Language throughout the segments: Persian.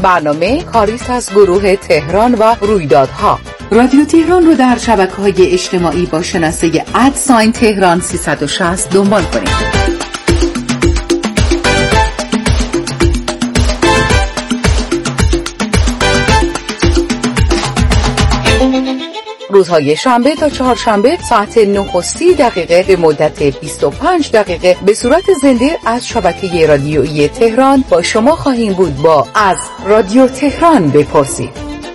برنامه کاری است از گروه تهران و رویدادها. رادیو تهران رو در شبکه‌های اجتماعی با شناسه @تهران 360 دنبال کنید. روزهای شنبه تا چهارشنبه ساعت 9:30 به مدت 25 دقیقه به صورت زنده از شبکه رادیویی تهران با شما خواهیم بود با از رادیو تهران بپرسید.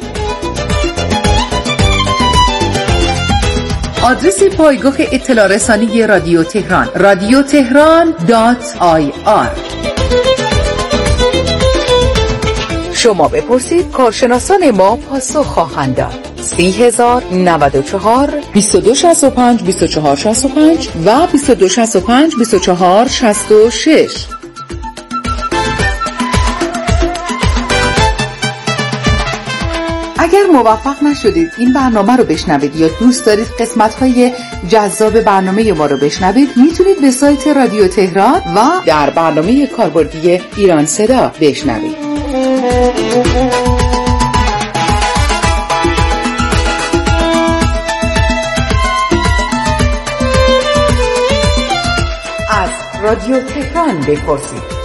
آدرس پایگاه اطلاع رسانی رادیو تهران radiotehran.ir. شما بپرسید، کارشناسان ما پاسخ خواهند داد. 30,094 2265 2465 و 2265 2466. اگر موفق نشدید این برنامه رو بشنوید یا دوست دارید قسمت‌های جذاب برنامه ما رو بشنوید، میتونید به سایت رادیو تهران و در برنامه کاربردی ایران صدا بشنوید. از رادیو تهران بپرسید.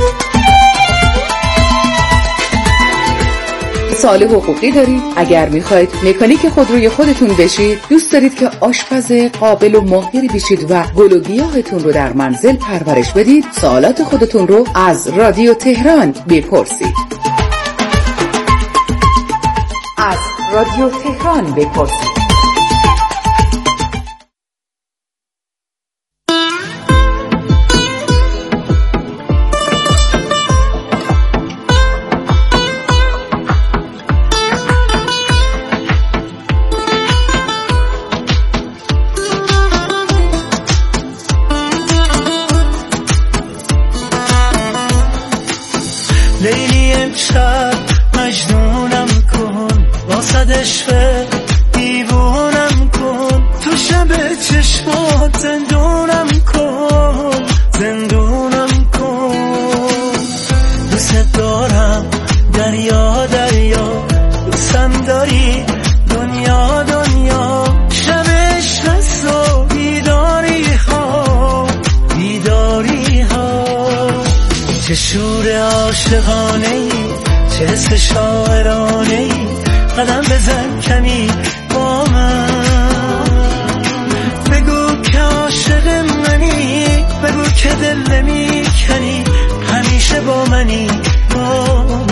سوال حقوقی دارید؟ اگر میخواید مکانیک خودروی خودتون بشید، دوست دارید که آشپز قابل و ماهری بشید و گل و گیاهتون رو در منزل پرورش بدید، سوالات خودتون رو از رادیو تهران بپرسید. از رادیو تهران بپرسید. لیلی امشب مجنونم کن، واسد عشق دیوونم کن، تو شب چشمات زندونم کن، زندونم کن. دوست دارم دریا دریا، دوستم داری دنیا دنیا، شب عشق و بیداری ها بیداری ها. چه شور عاشقانه ای، چه حس شاعرانه ای، قدم بزن کمی با من، بگو که عاشق منی، بگو که دل نمی کنی، همیشه با منی با من.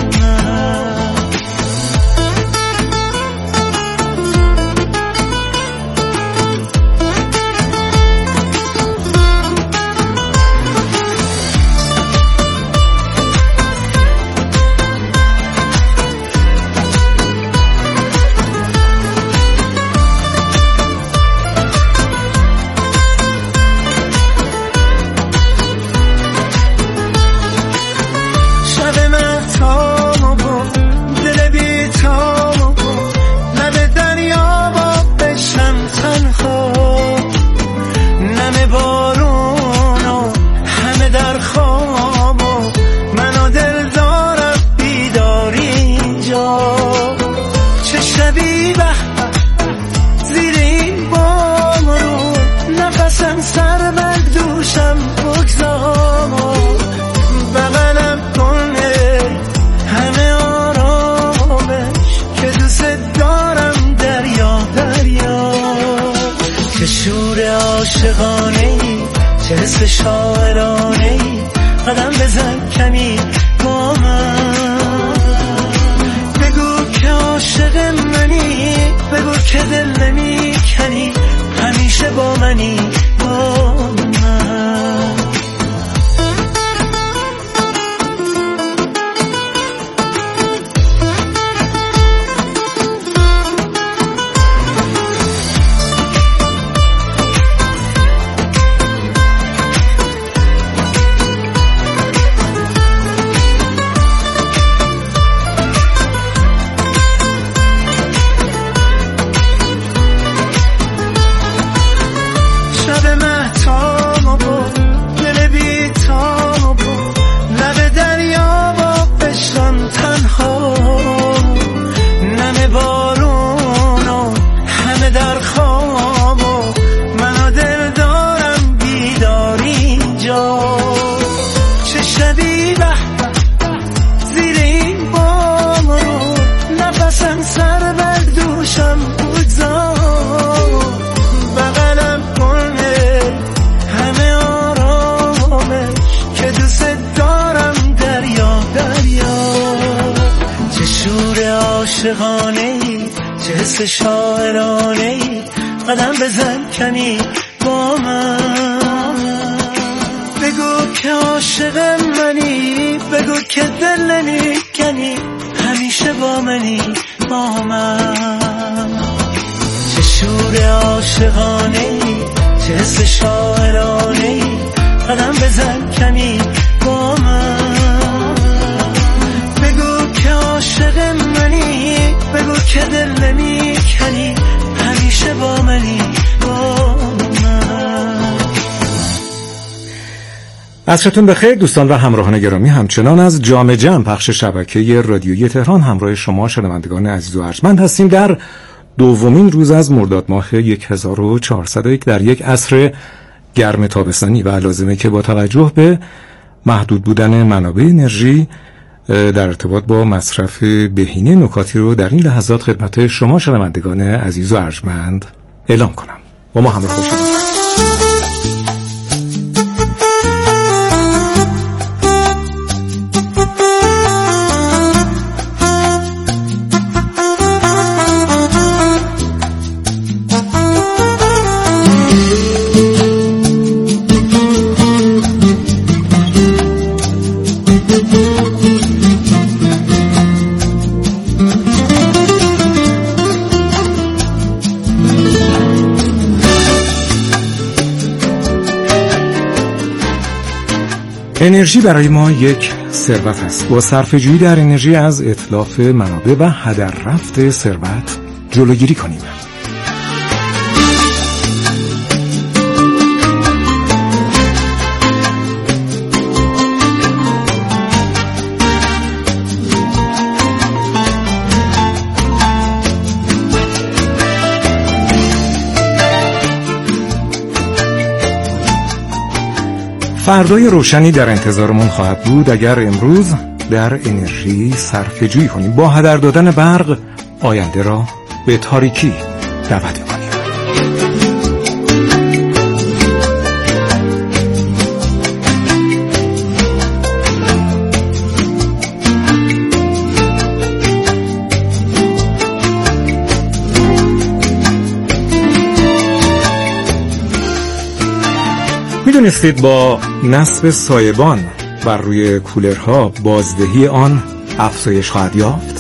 چه حس شاعرانه ای، قدم بزن کمی با من، بگو که عاشق منی، بگو که دل نمی کنی، همیشه با منی با من. حس شاعرانه‌ای قدم بزن کمی با من. بگو که عاشق منی، بگو که دل نمیکنی، همیشه با منی با من. چه شور عاشقانه‌ای، چه حس شاعرانه‌ای قدم بزن کمی با من. بگو که عاشق منی، بگو که دل نمیکنی، همیشه با منی با من. عصرتون بخیر دوستان و همراهان گرامی. همچنان از جام جم پخش شبکه رادیویی تهران همراه شما شنوندگان عزیز و ارجمند هستیم در دومین روز از مرداد ماه 1401 در یک عصر گرم تابستانی و لازمه که با توجه به محدود بودن منابع انرژی در ارتباط با مصرف بهینه نکاتی رو در این لحظات خدمت شما شنوندگان عزیز و ارجمند اعلام کنم. با ما همراه باشید. انرژی برای ما یک ثروت است. با صرفه‌جویی در انرژی از اتلاف منابع و هدر رفت ثروت جلوگیری کنیم. فردای روشنی در انتظارمون خواهد بود اگر امروز در انرژی صرفه‌جویی کنیم. با هدر دادن برق آینده را به تاریکی دعوت می‌کنیم. میدونستید با نصب سایبان بر روی کولرها بازدهی آن افزایش خواهد یافت؟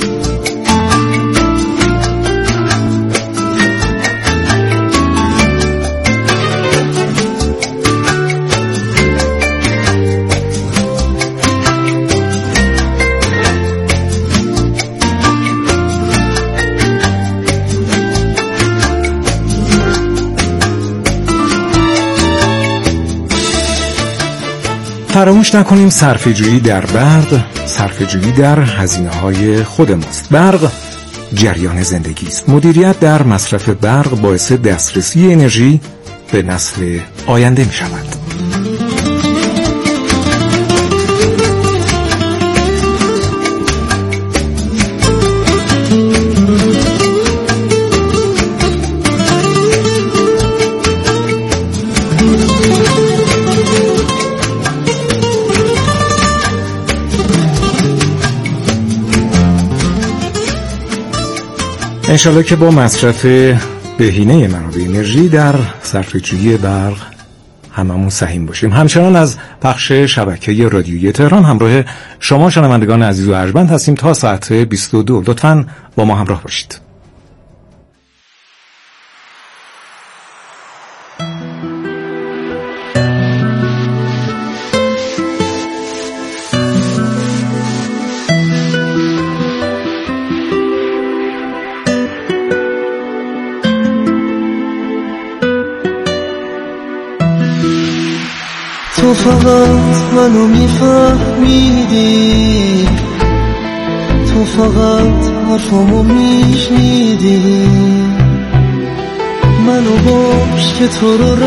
فراموش نکنیم صرفه‌جویی در برق، صرفه‌جویی در هزینه‌های خود ماست. برق جریان زندگی است. مدیریت در مصرف برق باعث دسترسی انرژی به نسل آینده می شود. انشالله که با مصرف بهینه منابع انرژی در صرفه‌جویی برق هممون سهیم باشیم. همچنان از پخش شبکه رادیویی تهران همراه شما شنوندگان عزیز و ارجمند هستیم تا ساعت 22. لطفاً با ما همراه باشید. تو فقط منو میفهمیدی، تو فقط حرفامو میشنیدی، منو باش که تو رو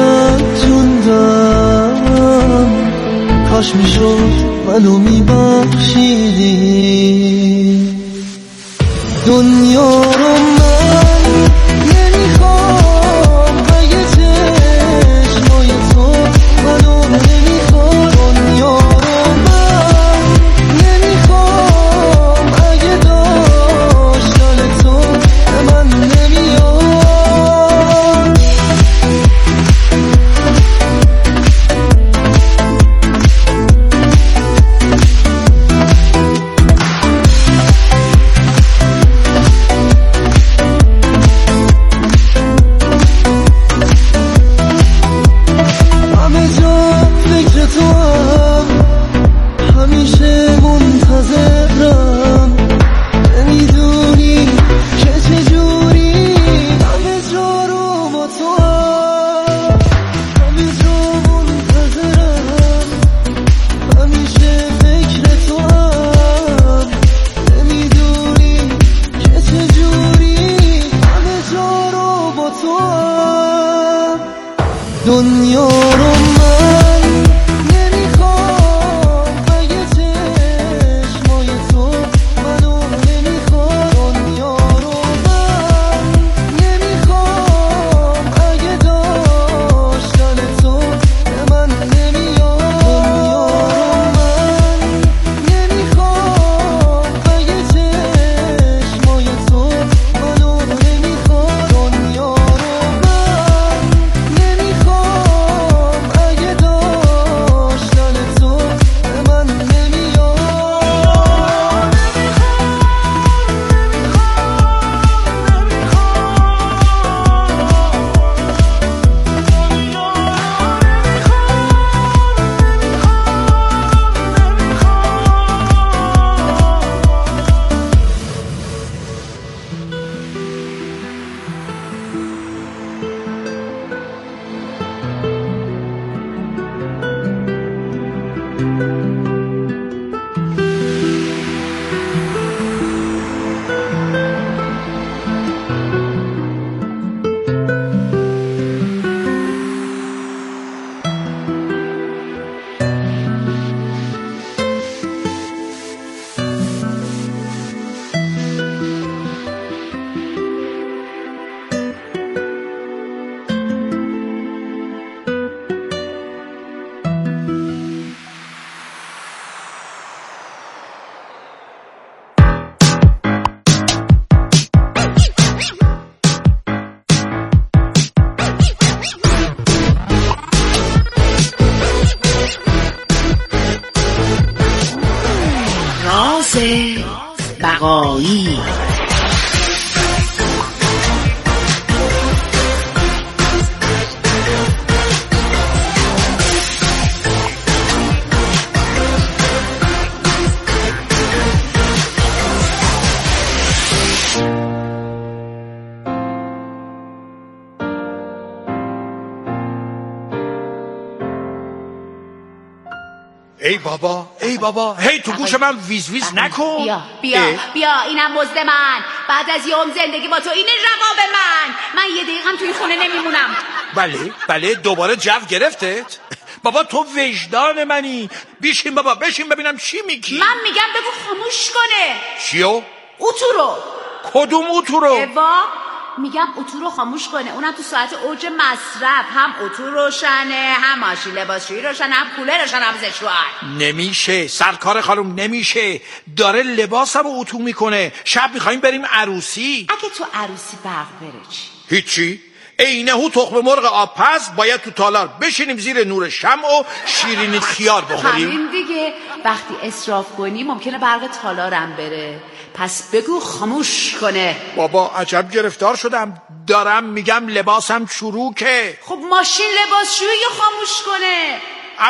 رنجوندم، کاش میشد منو میبخشیدی. دنیا رو من نمیخوام، اگه چشمای تو منو نمیخوام. دنیا رو من نمیخوام، اگه داشتن تو به من دنیا رو من نمیخوام اگه چشمای تو منو نمیخواد دنیا رو من نمیخوام اگه داشتن تو به من نمیاد دنیا رو من نمیخوام اگه چشمای تو منو نمیخواد دنیا رو من نمیخوام اگه داشتن تو به من بقایی. ای بابا هی تو گوش من ویز ویز نکن. بیا اینم مزد من. بعد از یوم زندگی با تو اینه جواب من یه دقیقم توی خونه نمیمونم. بله دوباره جو گرفتت. بابا تو وجدان منی. بشین بابا بشین ببینم چی میگی. من میگم بگو خاموش کنه. چیو؟ اتو رو. کدوم اتو رو؟ میگم اتو رو خاموش کنه. اونم تو ساعت اوج مصرف. هم اتو روشنه، هم ماشین لباسشویی روشنه، هم کولر روشنه، هم زشوار. نمیشه سرکار خانم، نمیشه. داره لباسم رو اتو میکنه. شب میخوایم بریم عروسی. اگه تو عروسی برق بره چی؟ هیچی. اینهو تخم مرغ آبپز باید تو تالار بشینیم زیر نور شمع و شیرینی خیار بخوریم. همین دیگه. وقتی اسراف کنی ممکنه برق تالارم بره. پس بگو خاموش کنه. بابا عجب گرفتار شدم. دارم میگم لباسم چروکه. خب ماشین لباسشویی خاموش کنه.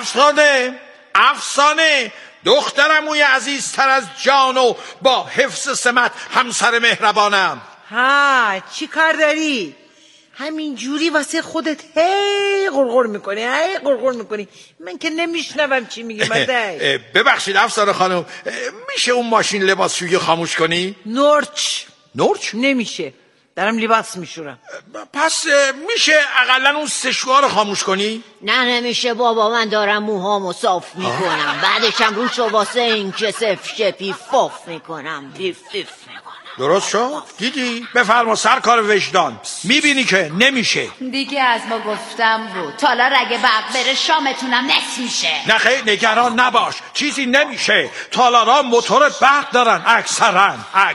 افسانه دخترموی عزیزتر از جان و با حفظ سمت همسر مهربانم. چی کار داری؟ همین جوری واسه خودت هی غرغر میکنی. من که نمیشنوم چی میگی مدک. ببخشید افسانه خانم، میشه اون ماشین لباسشویی خاموش کنی؟ نورچ؟ نمیشه. دارم لباس میشورم. پس میشه اقلا اون سشوار رو خاموش کنی؟ نه نمیشه بابا، من دارم موهامو صاف میکنم. بعدشم روشو واسه این که سفشپی فاف میکنم. بیف میکنم. درست شد؟ دیدی؟ بفرما سرکار وجدان. میبینی که نمیشه. دیگه از ما گفتم بود. تالار اگه برق بره شامتونم نصف میشه. نه خیلی نگران نباش، چیزی نمیشه. تالارا موتور برق دارن اکثرا.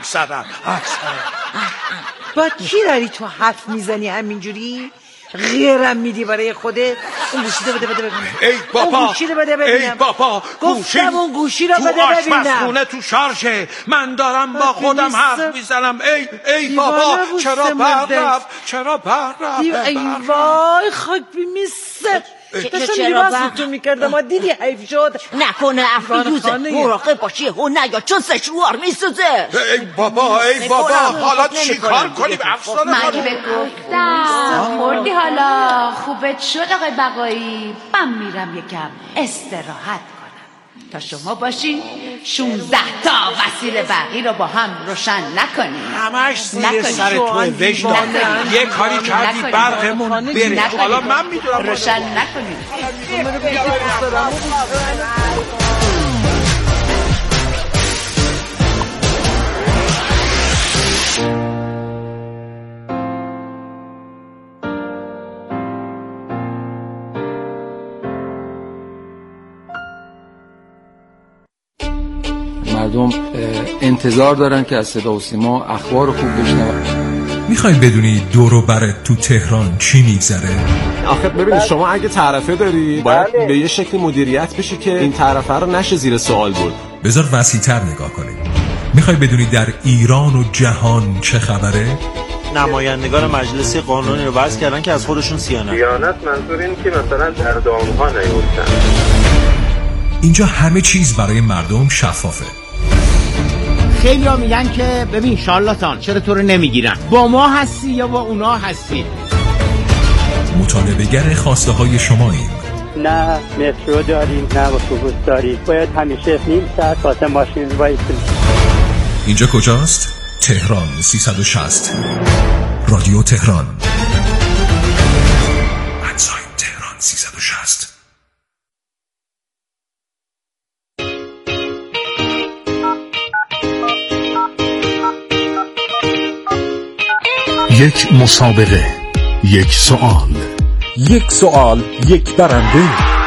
با کی داری تو حرف میزنی همینجوری؟ غیرم میدی برای خودت؟ اون گوشی رو بده ببینم. ای بابا گفتم اون گوشی رو بده تو ببینم. آشپزخونه تو شارژه. من دارم با خودم حرف میزنم. ای بابا چرا برق رفت؟ ای وای خاک بیمیسته. داشتم لباسیتون میکردم. ما دیدی حیف شد. نکنه افیروزه. مراقب باشی هون نیا چون سشوار میسوزه. ای بابا حالا چی کار کنیم افسانه من که گفتم خوردی حالا خوبت شد آقای بقایی. من میرم یکم استراحت کنم. تا شما باشین 16 تا وسیله برقی رو با هم روشن نکنین. همش زیر سر تو وجدان. یه کاری کردی برقمون بره. حالا من میدونم روشن نکنین. مردم انتظار دارن که از صدا و سیما اخبار خوب بشنون. میخوای بدونی دور و برت تو تهران چی میگذره؟ آخه ببینید شما اگه طرفه داری باید به یه شکلی مدیریت بشه که این طرفه رو نشه زیر سوال برد. بذار وسیع‌تر نگاه کنیم. میخوای بدونی در ایران و جهان چه خبره؟ نمایندگان مجلس قانونی رو وضع کردن که از خودشون سیانت. سیانت منظور این که مثلا در دامها نیفتن. اینجا همه چیز برای مردم شفافه. خیلی ها میگن که ببین شارلاتان چرا تو رو نمیگیرن، با ما هستی یا با اونا هستی؟ مطالبه‌گر خواسته های شماییم. نه مترو داریم نه اتوبوس داریم، باید همیشه نیم ساعت واسه ماشین وایسیم. اینجا کجاست؟ تهران 360 رادیو تهران. ادساین تهران 360. یک مسابقه، یک سوال، یک سوال، یک برنده.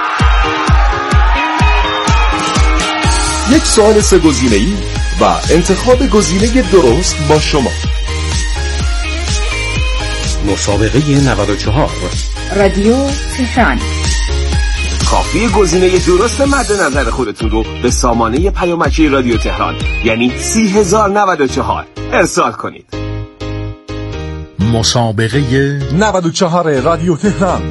یک سوال سه گزینه‌ای و انتخاب گزینه درست با شما. مسابقه 94 رادیو تهران. کافی گزینه درست مد نظر خودتون رو به سامانه پیامکی رادیو تهران یعنی 30094 ارسال کنید. مسابقه 94 رادیو تهران.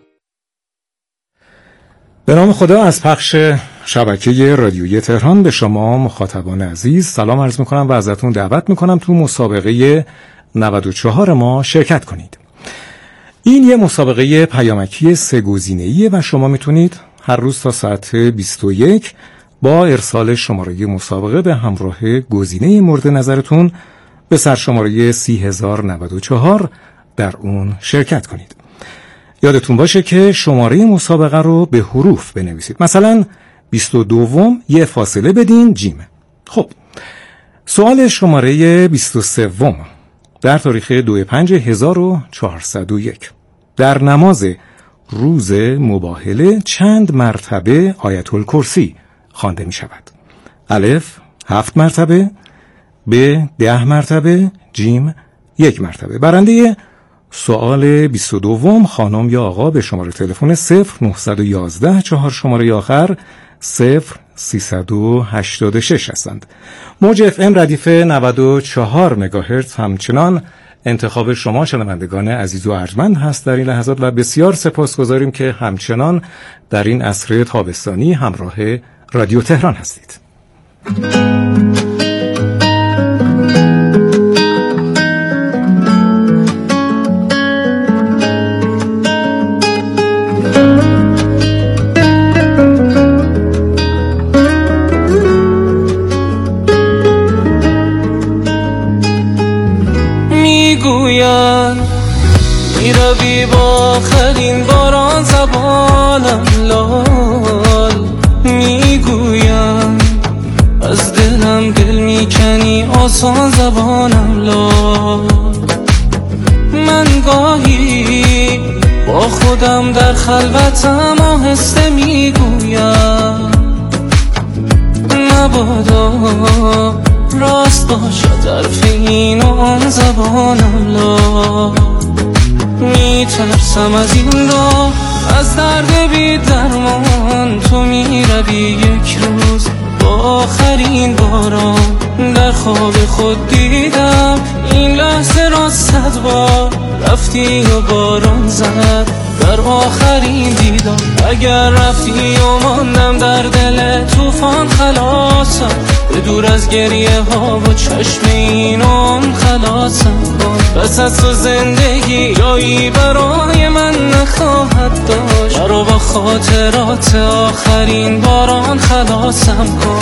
به نام خدا. از پخش شبکه رادیویی تهران به شما مخاطبان عزیز سلام عرض میکنم و ازتون دعوت میکنم تو مسابقه 94 ما شرکت کنید. این یه مسابقه پیامکی سه گزینه‌ایه و شما میتونید هر روز تا ساعت 21 با ارسال شماره مسابقه به همراه گزینه مورد نظرتون به سرشماره 30094 در اون شرکت کنید. یادتون باشه که شماره مسابقه رو به حروف بنویسید. مثلا 22 یه فاصله بدین جیم. خب سوال شماره 23 در تاریخ 2/5/1401 در نماز روز مباهله چند مرتبه آیت الکرسی خوانده می شود؟ الف 7 مرتبه، ب 10 مرتبه، جیم 1 مرتبه. برنده سوال 22 خانم یا آقا به شماره تلفن 0911 4 شماره آخر 0386 هستند. موج اف ام ردیف 94 مگاهرتز همچنان انتخاب شما شنوندگان عزیز و ارجمند هست در این لحظات و بسیار سپاسگزاریم که همچنان در این عصر تابستانی همراه رادیو تهران هستید. میروی با آخرین باران زبانم لال، میگویم از دلم دل میکنی آسان زبانم لال. من گاهی با خودم در خلوتم آهسته میگویم مبادا راست باشد طرف این و آن زبانم لال. میترسم از این راه، از درد بی درمان تو میروی یک روز با آخرین باران. در خواب خود دیدم این لحظه را 100 بار، رفتی و باران زد در آخرین دیدم. اگر رفتی و ماندم در دل طوفان خلاصم، به دور از گریه ها و چشم اینام خلاصم کن. بس از تو زندگی جایی برای من نخواهد داشت، برا با خاطرات آخرین باران خلاصم کن.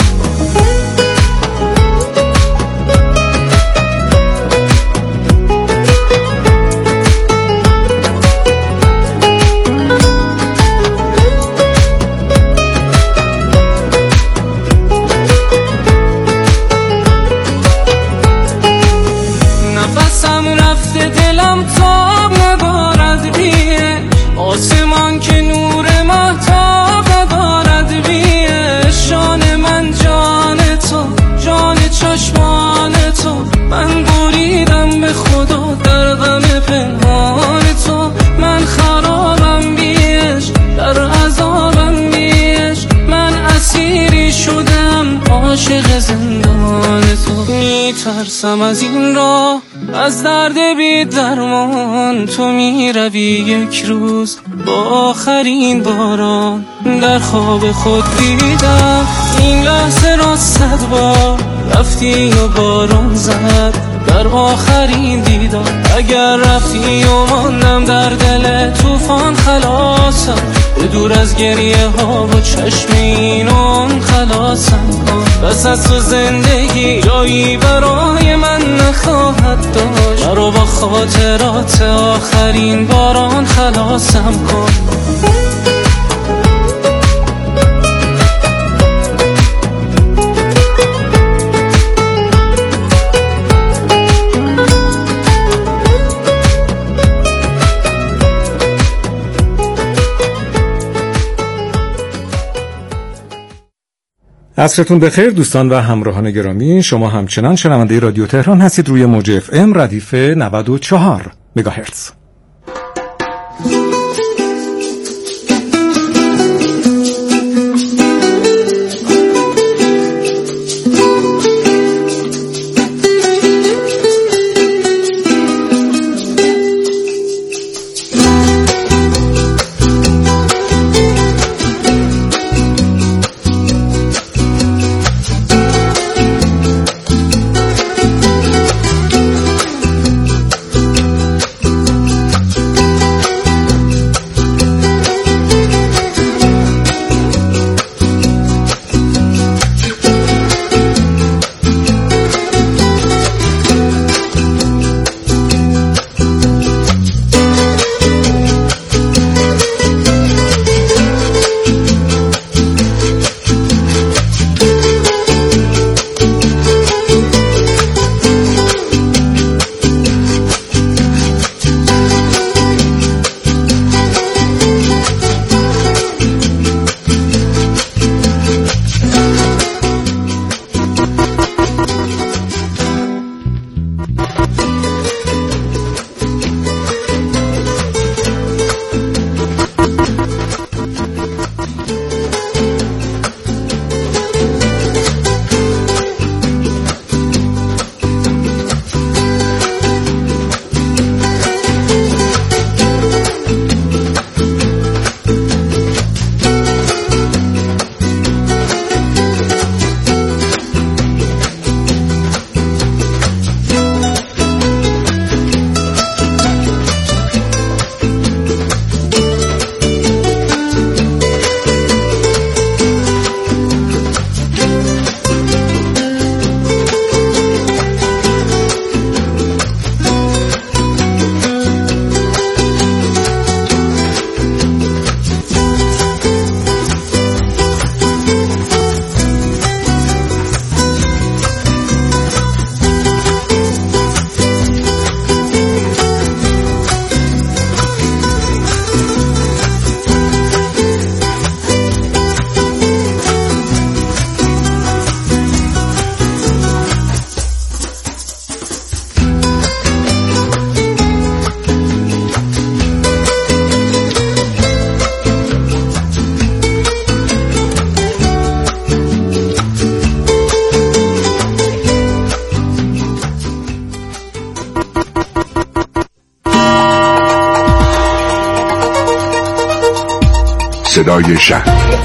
آسمان که نور مهتاب ندارد بیه، شان من جان تو، جان چشمان تو، من بریدم به خدا در غم پنهان تو، من خرابم بیش در عذابم بیش، من اسیری شدم عاشق زندان تو. میترسم از این راه، از درد بی درمان، تو میروی یک روز با آخرین باران. در خواب خود دیدم این لحظه را 100 بار، رفتی و باران زد در آخرین دیدار. اگر رفتی و ماندم در دل طوفان خلاصم، به دور از گریه ها و چشم اینون خلاصم کن. بس از تو زندگی جایی برای من نخواهد داشت، مرا با خاطرات آخرین باران خلاصم کن. عصرتون بخیر دوستان و همراهان گرامی، شما همچنان شنونده رادیو تهران هستید روی موج FM ردیف 94 مگاهرتز. صدای شهر.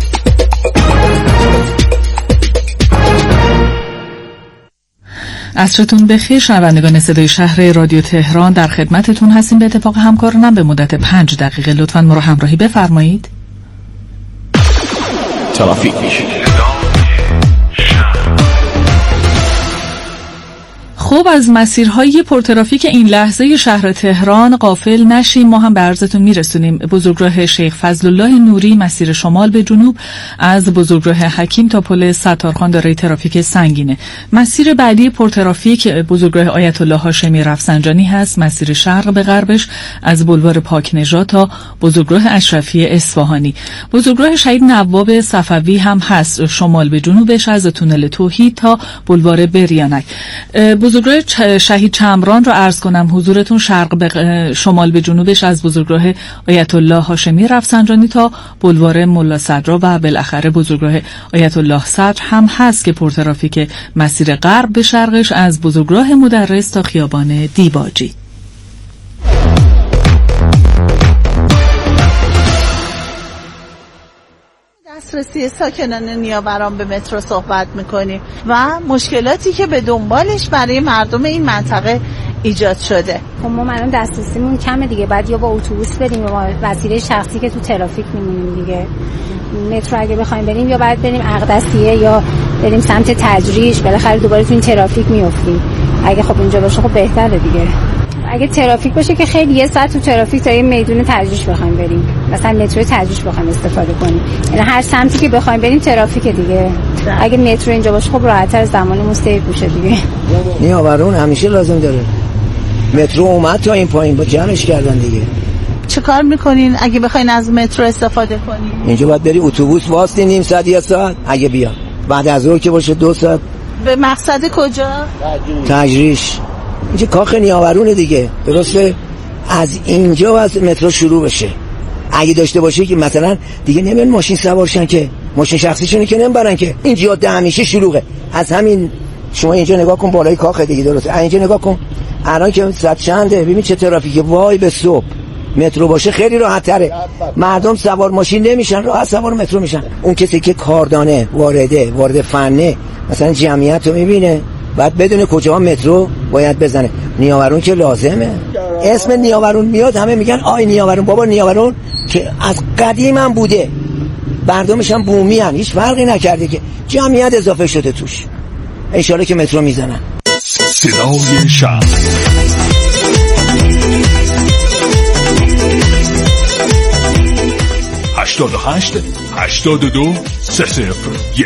عصرتون بخیر شنوندگان صدای شهر رادیو تهران، در خدمتتون هستیم. به اتفاق همکارانم به مدت 5 دقیقه لطفاً ما رو همراهی بفرمایید. ترافیک میشید. خب از مسیرهای پرترافیک این لحظه شهر تهران غافل نشیم. ما هم به عرضتون میرسونیم. بزرگراه شیخ فضلالله نوری مسیر شمال به جنوب از بزرگراه حکیم تا پل ستارخان دارای ترافیک سنگینه. مسیر بعدی پرترافیک بزرگراه آیت الله هاشمی رفسنجانی هست. مسیر شرق به غربش از بلوار پاک نژاد تا بزرگراه اشرفی اصفهانی. بزرگراه شهید نواب صفوی هم هست. شمال به جنوبش از تونل توحید تا بلوار بریانک. بزرگراه شهید چمران رو عرض کنم حضورتون. شرق به شمال به جنوبش از بزرگراه آیت الله هاشمی رفسنجانی تا بلوار ملا صدرا و بالاخره بزرگراه آیت الله صدر هم هست که پرترافیک مسیر غرب به شرقش از بزرگراه مدرس تا خیابان دیباجی. دسترسی ساکنان نیاوران به مترو صحبت میکنیم و مشکلاتی که به دنبالش برای مردم این منطقه ایجاد شده. خب ما الان دسترسیمون کمه دیگه، بعد یا با اتوبوس بریم یا با وسیله شخصی که تو ترافیک میمونیم دیگه. مترو اگه بخوایم بریم یا باید بریم اقدسیه یا بریم سمت تجریش، بالاخره دوباره تو این ترافیک میافتیم. اگه خب اینجا باشه خب بهتره دیگه. اگه ترافیک باشه که خیلی یه ساعت تو ترافیک تا یه میدون تجریش بخوایم بریم، مثلا مترو تجریش بخوایم استفاده کنیم، یعنی هر سمتی که بخوایم بریم ترافیک دیگه. اگه مترو اینجا باشه خب راحت‌تر زمانمون سیو میشه دیگه. نیاوران همیشه لازم داره. مترو اومد تا این پایین با جمعش کردن دیگه. چه کار میکنین اگه بخواین از مترو استفاده کنین؟ اینجا باید بری اتوبوس واسطه نیم ساعت یا ساعت اگه بیا. بعد از ظهر که باشه 2 ساعت. به مقصد کجا؟ تجریش. اینجا کاخ نیاورونه دیگه. درسته؟ از اینجا از مترو شروع بشه. اگه داشته باشه که مثلا دیگه نمیان ماشین سوارشن که ماشین شخصیشونه که نمیبرن که. اینجا همیشه شلوغه. از همین شما اینجا نگاه کن بالای کاخ دیگه. درسته؟ اینجا نگاه کن. الان که ساعت چنده؟ ببین چه ترافیکه. وای به صبح. مترو باشه خیلی راحت تره. مردم سوار ماشین نمیشن، راحت سوار مترو میشن. اون کسی که کاردانه، وارد فنه، مثلا جمعیت رو میبینه، بعد بدون کجا مترو باید بزنه. نیاورون که لازمه. اسم نیاورون میاد همه میگن آی نیاورون. بابا نیاورون که از قدیم هم بوده، مردمش هم بومی هم، هیچ فرقی نکرده که جمعیت اضافه شده توش. انشالله که مترو میزنن. صدای شهر 88 82 301.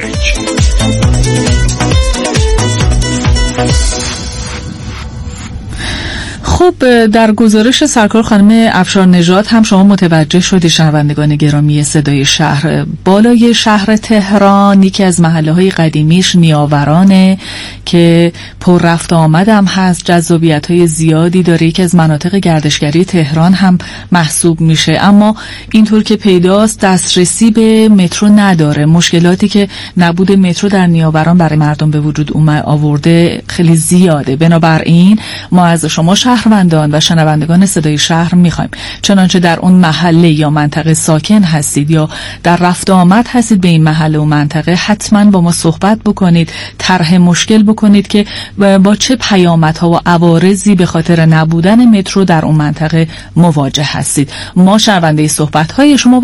خب در گزارش سرکار خانم افشار نژاد هم شما متوجه شدید شنوندگان گرامی صدای شهر، بالای شهر تهران یکی از محله‌های قدیمیش نیاورانه که پر رفت آمد هم هست، جذابیت‌های زیادی داره، یکی از مناطق گردشگری تهران هم محسوب میشه، اما اینطور که پیداست دسترسی به مترو نداره. مشکلاتی که نبود مترو در نیاوران برای مردم به وجود آورده خیلی زیاده. بنابراین ما از شما شهروندان و شنوندگان صدای شهر میخوایم چنانچه در اون محله یا منطقه ساکن هستید یا در رفت آمد هستید به این محله و منطقه، حتما با ما صحبت بکنید، طرح مشکل بکنید که با چه پیامدها و عوارضی به خاطر نبودن مترو در اون منطقه مواجه هستید. ما شنونده صحبت‌های شما